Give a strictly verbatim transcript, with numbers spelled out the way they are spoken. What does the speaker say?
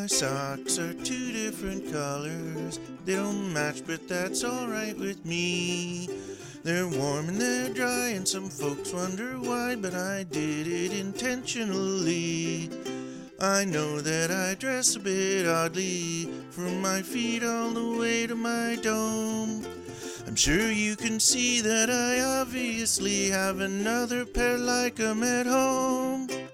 socks are two different colors. They don't match, but that's alright with me. They're warm and they're dry, and some folks wonder why, but I did it intentionally. I know that I dress a bit oddly, from my feet all the way to my dome. I'm sure you can see that I obviously have another pair like 'em at home.